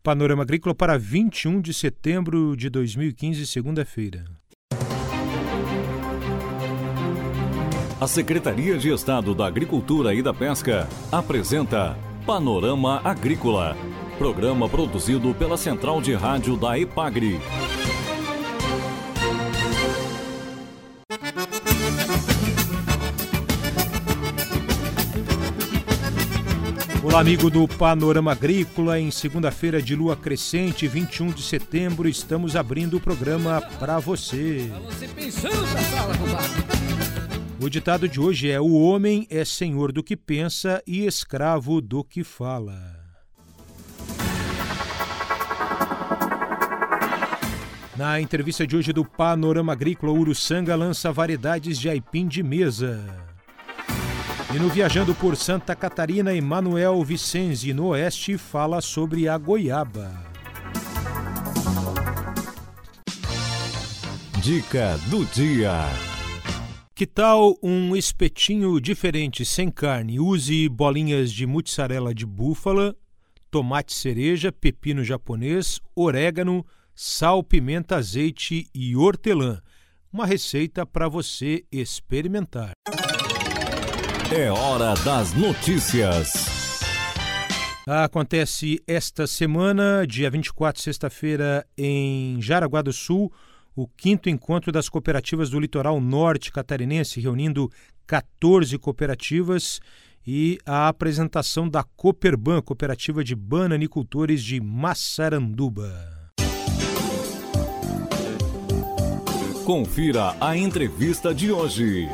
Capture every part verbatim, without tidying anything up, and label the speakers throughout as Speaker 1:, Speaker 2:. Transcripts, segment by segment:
Speaker 1: Panorama Agrícola para vinte e um de setembro de dois mil e quinze, segunda-feira.
Speaker 2: A Secretaria de Estado da Agricultura e da Pesca apresenta Panorama Agrícola, programa produzido pela Central de Rádio da EPAGRE.
Speaker 1: Olá, amigo do Panorama Agrícola. Em segunda-feira de lua crescente, vinte e um de setembro, estamos abrindo o programa para você. O ditado de hoje é: o homem é senhor do que pensa e escravo do que fala. Na entrevista de hoje do Panorama Agrícola, Uruçanga lança variedades de aipim de mesa. E no Viajando por Santa Catarina, Emanuel Vicenzi, no Oeste, fala sobre a goiaba.
Speaker 2: Dica do dia.
Speaker 1: Que tal um espetinho diferente sem carne? Use bolinhas de mussarela de búfala, tomate cereja, pepino japonês, orégano, sal, pimenta, azeite e hortelã. Uma receita para você experimentar.
Speaker 2: É hora das notícias.
Speaker 1: Acontece esta semana, dia vinte e quatro, sexta-feira, em Jaraguá do Sul, o quinto encontro das cooperativas do litoral norte catarinense, reunindo quatorze cooperativas, e a apresentação da Cooperban, cooperativa de bananicultores de Massaranduba.
Speaker 2: Confira a entrevista de hoje.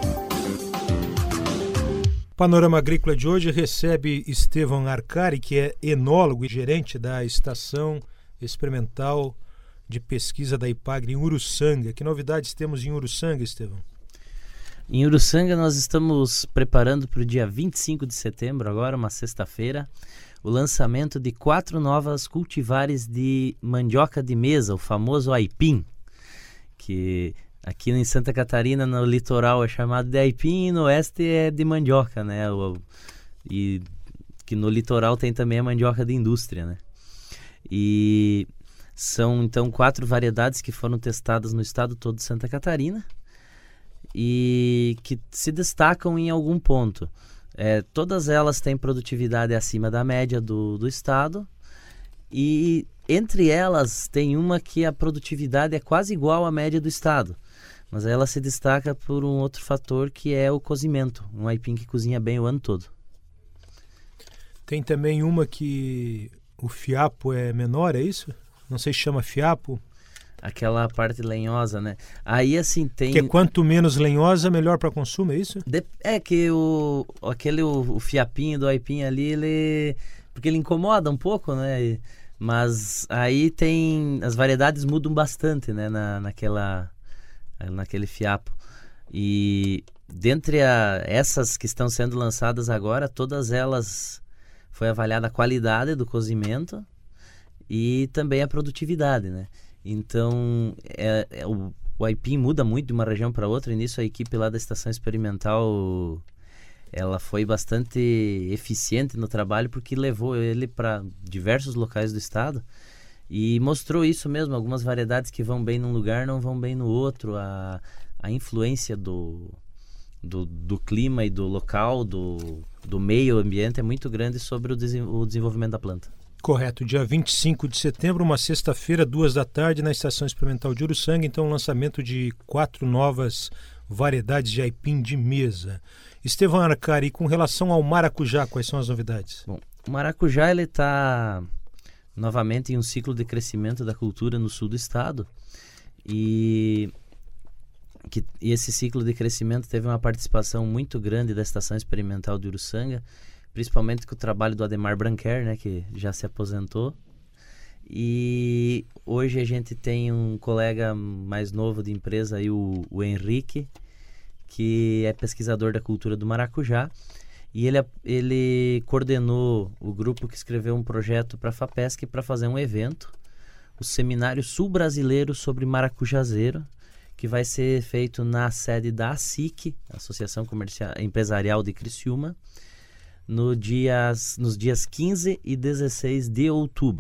Speaker 1: O Panorama Agrícola de hoje recebe Estevão Arcari, que é enólogo e gerente da Estação Experimental de Pesquisa da EPAGRE em Uruçanga. Que novidades temos em Uruçanga, Estevão?
Speaker 3: Em Uruçanga nós estamos preparando para o dia vinte e cinco de setembro, agora uma sexta-feira, o lançamento de quatro novas cultivares de mandioca de mesa, o famoso aipim, que aqui em Santa Catarina, no litoral, é chamado de aipim e no oeste é de mandioca, né? O, e que no litoral tem também a mandioca de indústria, né? E são, então, quatro variedades que foram testadas no estado todo de Santa Catarina e que se destacam em algum ponto. É, todas elas têm produtividade acima da média do, do estado e entre elas tem uma que a produtividade é quase igual à média do estado. Mas ela se destaca por um outro fator, que é o cozimento. Um aipim que cozinha bem o ano todo.
Speaker 1: Tem também uma que o fiapo é menor, é isso? Não sei se chama fiapo.
Speaker 3: Aquela parte lenhosa, né? Aí assim tem...
Speaker 1: Que é quanto menos lenhosa, melhor para consumo, é isso?
Speaker 3: De... É que o, aquele, o, o fiapinho do aipim ali, ele... Porque ele incomoda um pouco, né? E... Mas aí tem... As variedades mudam bastante, né? Na, naquela... naquele fiapo. E dentre a, essas que estão sendo lançadas agora, todas elas foi avaliada a qualidade do cozimento e também a produtividade, né? Então é, é, o, o aipim muda muito de uma região para outra, e nisso a equipe lá da Estação Experimental ela foi bastante eficiente no trabalho, porque levou ele para diversos locais do estado e mostrou isso mesmo. Algumas variedades que vão bem num lugar não vão bem no outro. A, a influência do, do, do clima e do local, do, do meio ambiente é muito grande sobre o, desen, o desenvolvimento da planta.
Speaker 1: Correto. Dia vinte e cinco de setembro, uma sexta-feira, duas da tarde, na Estação Experimental de Uruçanga, então o lançamento de quatro novas variedades de aipim de mesa. Estevão Arcari, com relação ao maracujá, quais são as novidades?
Speaker 3: Bom, o maracujá ele está novamente em um ciclo de crescimento da cultura no sul do estado, e, que, e esse ciclo de crescimento teve uma participação muito grande da Estação Experimental de Uruçanga, principalmente com o trabalho do Ademar Branquer, né, que já se aposentou. E hoje a gente tem um colega mais novo de empresa, aí, o, o Henrique, que é pesquisador da cultura do maracujá, e ele, ele coordenou o grupo que escreveu um projeto para a FAPESC para fazer um evento, o Seminário Sul-Brasileiro sobre Maracujazeiro, que vai ser feito na sede da A S I C, Associação Comercial, Empresarial de Criciúma, no dias, nos dias quinze e dezesseis de outubro.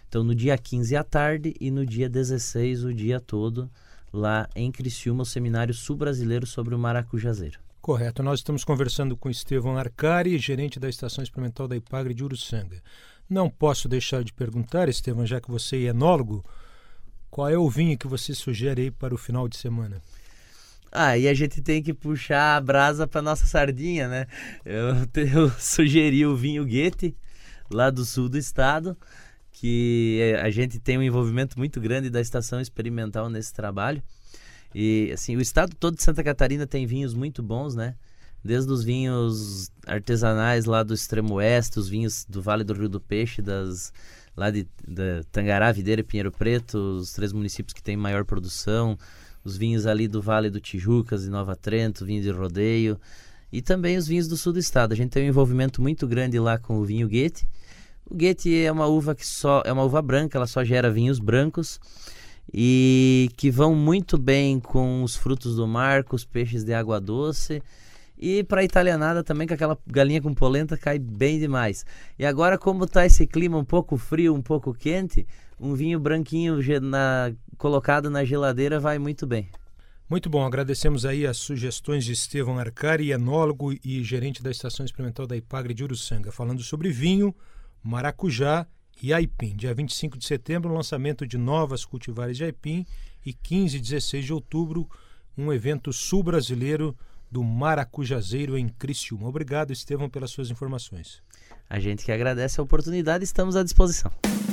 Speaker 3: Então, no dia quinze à tarde e no dia dezesseis, o dia todo, lá em Criciúma, o Seminário Sul-Brasileiro sobre o Maracujazeiro.
Speaker 1: Correto. Nós estamos conversando com Estevão Arcari, gerente da Estação Experimental da Ipagre de Uruçanga. Não posso deixar de perguntar, Estevão, já que você é enólogo, qual é o vinho que você sugere aí para o final de semana?
Speaker 3: Ah, e a gente tem que puxar a brasa para nossa sardinha, né? Eu, eu sugeri o vinho Goethe, lá do sul do estado, que a gente tem um envolvimento muito grande da Estação Experimental nesse trabalho. E assim, o estado todo de Santa Catarina tem vinhos muito bons, né? Desde os vinhos artesanais lá do extremo oeste, os vinhos do Vale do Rio do Peixe, das, lá de, de Tangará, Videira e Pinheiro Preto, os três municípios que têm maior produção, os vinhos ali do Vale do Tijucas e Nova Trento, vinho de rodeio, e também os vinhos do sul do estado. A gente tem um envolvimento muito grande lá com o vinho Goethe. O Goethe é uma uva que só é uma uva branca, ela só gera vinhos brancos e que vão muito bem com os frutos do mar, com os peixes de água doce. E para italianada também, com aquela galinha com polenta, cai bem demais. E agora, como está esse clima um pouco frio, um pouco quente, um vinho branquinho na, colocado na geladeira vai muito bem.
Speaker 1: Muito bom, agradecemos aí as sugestões de Estevão Arcari, enólogo e gerente da Estação Experimental da Ipagre de Uruçanga, falando sobre vinho, maracujá e aipim. Dia vinte e cinco de setembro, lançamento de novas cultivares de aipim, e quinze e dezesseis de outubro, um evento sul-brasileiro do Maracujazeiro em Criciúma. Obrigado, Estevão, pelas suas informações.
Speaker 3: A gente que agradece a oportunidade, estamos à disposição.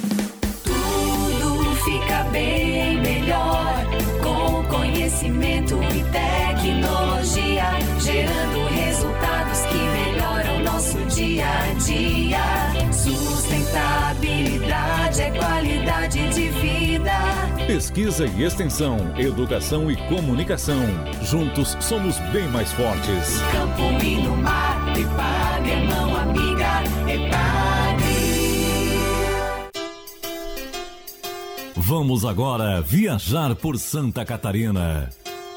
Speaker 4: Tudo fica bem melhor com conhecimento e tecnologia, gerando resultados que melhoram nosso dia a dia. Sustentabilidade é qualidade de vida.
Speaker 2: Pesquisa e extensão, educação e comunicação. Juntos somos bem mais fortes.
Speaker 4: No campo e no mar, Ipagre é mão amiga, Ipagre.
Speaker 2: Vamos agora viajar por Santa Catarina.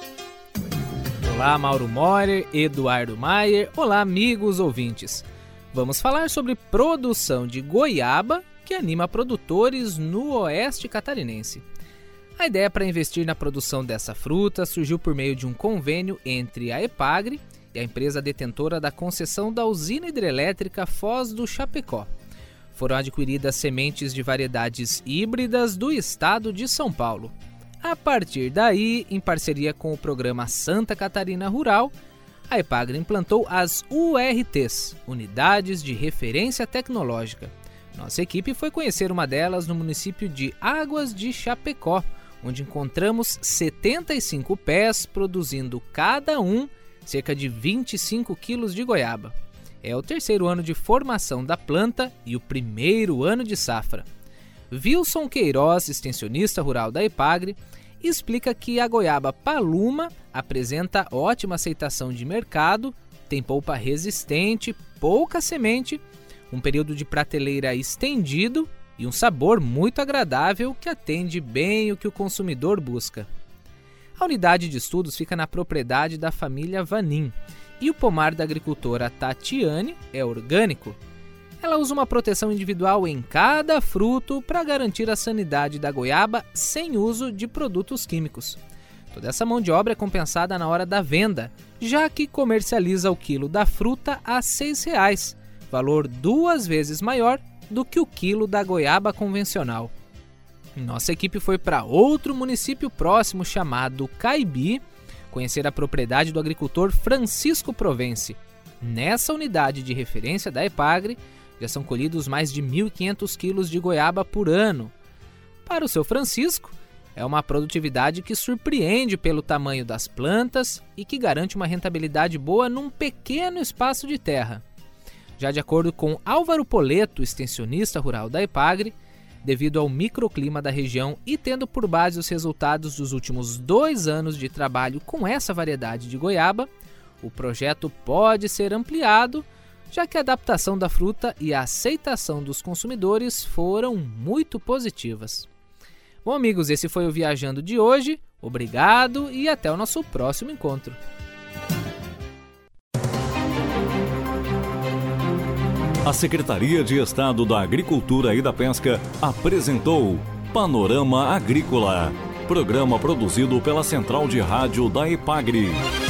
Speaker 5: Olá, Mauro Morer, Eduardo Maier. Olá, amigos ouvintes. Vamos falar sobre produção de goiaba que anima produtores no oeste catarinense. A ideia para investir na produção dessa fruta surgiu por meio de um convênio entre a Ipagre e a empresa detentora da concessão da usina hidrelétrica Foz do Chapecó. Foram adquiridas sementes de variedades híbridas do estado de São Paulo. A partir daí, em parceria com o programa Santa Catarina Rural, a Ipagre implantou as U R Ts, Unidades de Referência Tecnológica. Nossa equipe foi conhecer uma delas no município de Águas de Chapecó, onde encontramos setenta e cinco pés, produzindo cada um cerca de vinte e cinco quilos de goiaba. É o terceiro ano de formação da planta e o primeiro ano de safra. Wilson Queiroz, extensionista rural da Ipagre, explica que a goiaba paluma apresenta ótima aceitação de mercado, tem polpa resistente, pouca semente, um período de prateleira estendido e um sabor muito agradável que atende bem o que o consumidor busca. A unidade de estudos fica na propriedade da família Vanin e o pomar da agricultora Tatiane é orgânico. Ela usa uma proteção individual em cada fruto para garantir a sanidade da goiaba sem uso de produtos químicos. Toda essa mão de obra é compensada na hora da venda, já que comercializa o quilo da fruta a seis reais, valor duas vezes maior do que o quilo da goiaba convencional. Nossa equipe foi para outro município próximo chamado Caibi, conhecer a propriedade do agricultor Francisco Provence. Nessa unidade de referência da Ipagre, já são colhidos mais de mil e quinhentos quilos de goiaba por ano. Para o seu Francisco, é uma produtividade que surpreende pelo tamanho das plantas e que garante uma rentabilidade boa num pequeno espaço de terra. Já de acordo com Álvaro Poleto, extensionista rural da Ipagre, devido ao microclima da região e tendo por base os resultados dos últimos dois anos de trabalho com essa variedade de goiaba, o projeto pode ser ampliado, já que a adaptação da fruta e a aceitação dos consumidores foram muito positivas. Bom, amigos, esse foi o Viajando de hoje. Obrigado e até o nosso próximo encontro.
Speaker 2: A Secretaria de Estado da Agricultura e da Pesca apresentou Panorama Agrícola, programa produzido pela Central de Rádio da EPAGRE.